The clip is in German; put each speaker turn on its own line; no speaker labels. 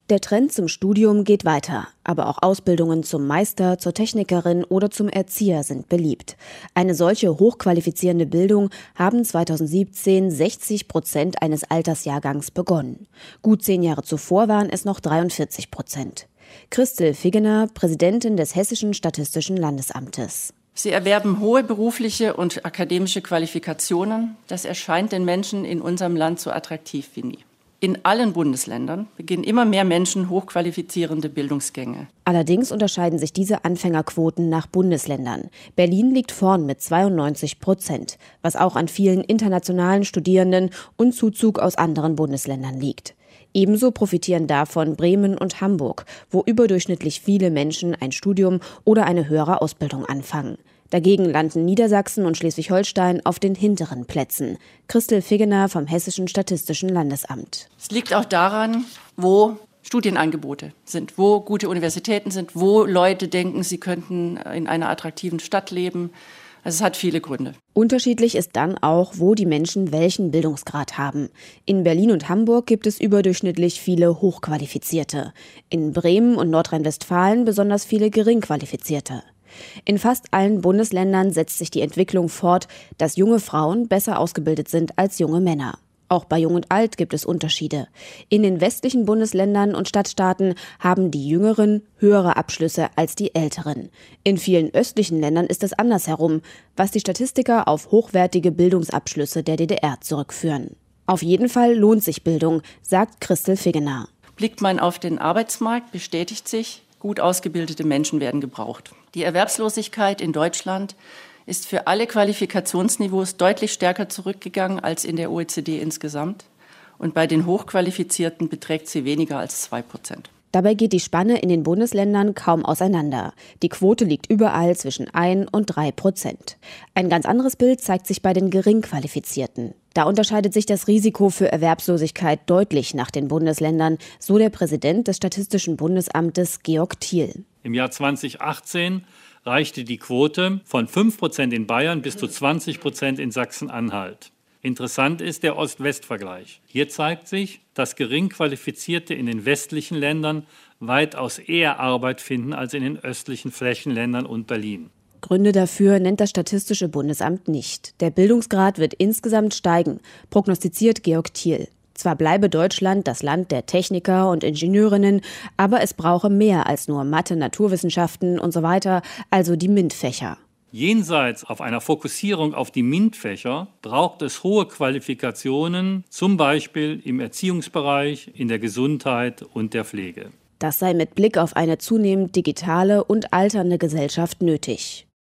Der Trend zum Studium geht weiter, aber auch Ausbildungen zum Meister, zur Technikerin oder zum Erzieher sind beliebt. Eine solche hochqualifizierende Bildung haben 2017 60% eines Altersjahrgangs begonnen. Gut 10 Jahre zuvor waren es noch 43%. Christel Figgener, Präsidentin des Hessischen Statistischen Landesamtes.
Sie erwerben hohe berufliche und akademische Qualifikationen. Das erscheint den Menschen in unserem Land so attraktiv wie nie. In allen Bundesländern beginnen immer mehr Menschen hochqualifizierende Bildungsgänge.
Allerdings unterscheiden sich diese Anfängerquoten nach Bundesländern. Berlin liegt vorn mit 92%, was auch an vielen internationalen Studierenden und Zuzug aus anderen Bundesländern liegt. Ebenso profitieren davon Bremen und Hamburg, wo überdurchschnittlich viele Menschen ein Studium oder eine höhere Ausbildung anfangen. Dagegen landen Niedersachsen und Schleswig-Holstein auf den hinteren Plätzen. Christel Figgener vom Hessischen Statistischen Landesamt.
Es liegt auch daran, wo Studienangebote sind, wo gute Universitäten sind, wo Leute denken, sie könnten in einer attraktiven Stadt leben. Also es hat viele Gründe.
Unterschiedlich ist dann auch, wo die Menschen welchen Bildungsgrad haben. In Berlin und Hamburg gibt es überdurchschnittlich viele Hochqualifizierte. In Bremen und Nordrhein-Westfalen besonders viele Geringqualifizierte. In fast allen Bundesländern setzt sich die Entwicklung fort, dass junge Frauen besser ausgebildet sind als junge Männer. Auch bei Jung und Alt gibt es Unterschiede. In den westlichen Bundesländern und Stadtstaaten haben die Jüngeren höhere Abschlüsse als die Älteren. In vielen östlichen Ländern ist es andersherum, was die Statistiker auf hochwertige Bildungsabschlüsse der DDR zurückführen. Auf jeden Fall lohnt sich Bildung, sagt Christel Figgener.
Blickt man auf den Arbeitsmarkt, bestätigt sich, gut ausgebildete Menschen werden gebraucht. Die Erwerbslosigkeit in Deutschland ist für alle Qualifikationsniveaus deutlich stärker zurückgegangen als in der OECD insgesamt. Und bei den Hochqualifizierten beträgt sie weniger als 2%.
Dabei geht die Spanne in den Bundesländern kaum auseinander. Die Quote liegt überall zwischen 1 und 3%. Ein ganz anderes Bild zeigt sich bei den Geringqualifizierten. Da unterscheidet sich das Risiko für Erwerbslosigkeit deutlich nach den Bundesländern, so der Präsident des Statistischen Bundesamtes Georg Thiel.
Im Jahr 2018 reichte die Quote von 5% in Bayern bis zu 20% in Sachsen-Anhalt. Interessant ist der Ost-West-Vergleich. Hier zeigt sich, dass Geringqualifizierte in den westlichen Ländern weitaus eher Arbeit finden als in den östlichen Flächenländern und Berlin.
Gründe dafür nennt das Statistische Bundesamt nicht. Der Bildungsgrad wird insgesamt steigen, prognostiziert Georg Thiel. Zwar bleibe Deutschland das Land der Techniker und Ingenieurinnen, aber es brauche mehr als nur Mathe, Naturwissenschaften und so weiter, also die MINT-Fächer.
Jenseits auf einer Fokussierung auf die MINT-Fächer braucht es hohe Qualifikationen, zum Beispiel im Erziehungsbereich, in der Gesundheit und der Pflege.
Das sei mit Blick auf eine zunehmend digitale und alternde Gesellschaft nötig.